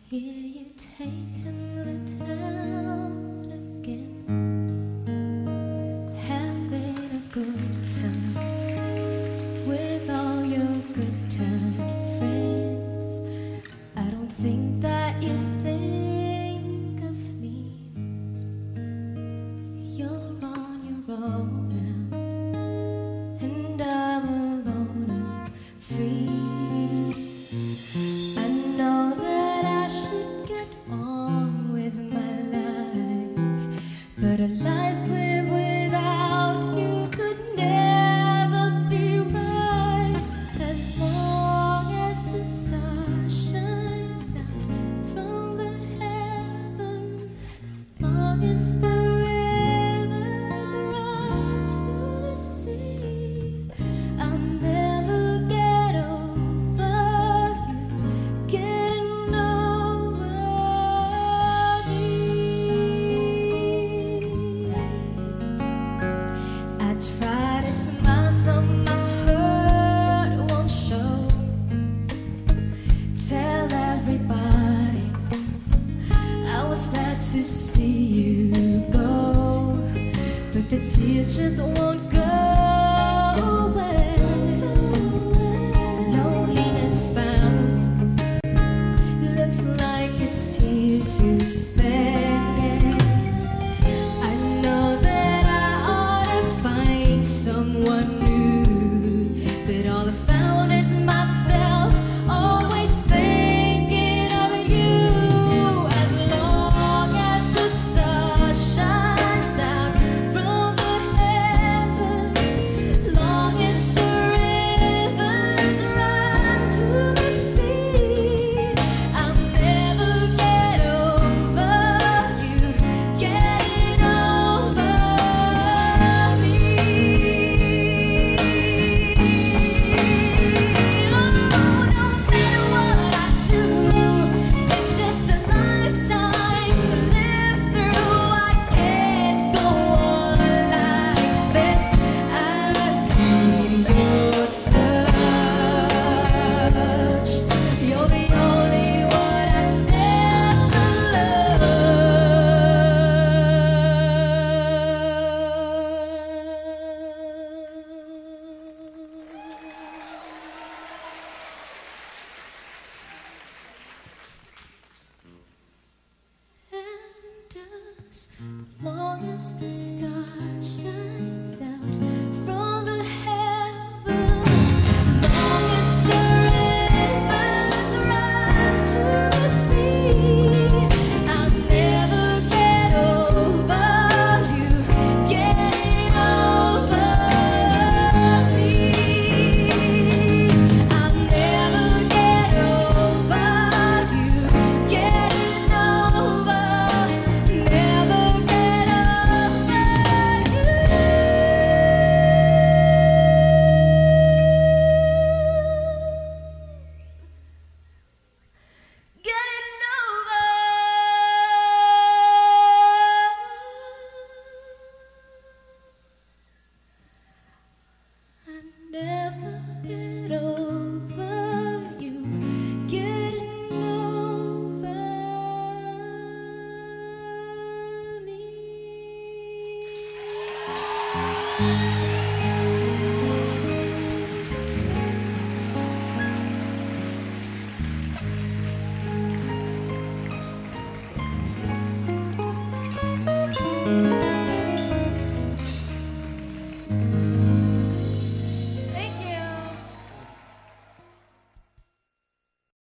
Hear you taking the town again, having a good time with all your good time friends. I don't think that you think of me. You're on your own now, and I'm alone and free. I know that I should get on with my life, but a life lived without you could never be right. As long as the star shines out from the heaven, long as the rivers run to the sea, I'll never get over you getting over me. I try to smile so my hurt won't show. Tell everybody I was glad to see you go, but the tears just won't go away. Loneliness found looks like it's here to stay. I know that I ought to find someone new, but all I found is myself, always thinking of you. As long as the star shines out from the heaven, long as the rivers run to the sea, I'll never get over you getting over me. Oh, no matter what I do, it's just a lifetime to live through. I can't go on like this. I need your touch. You're the only one I've ever loved. And as long as the stars shine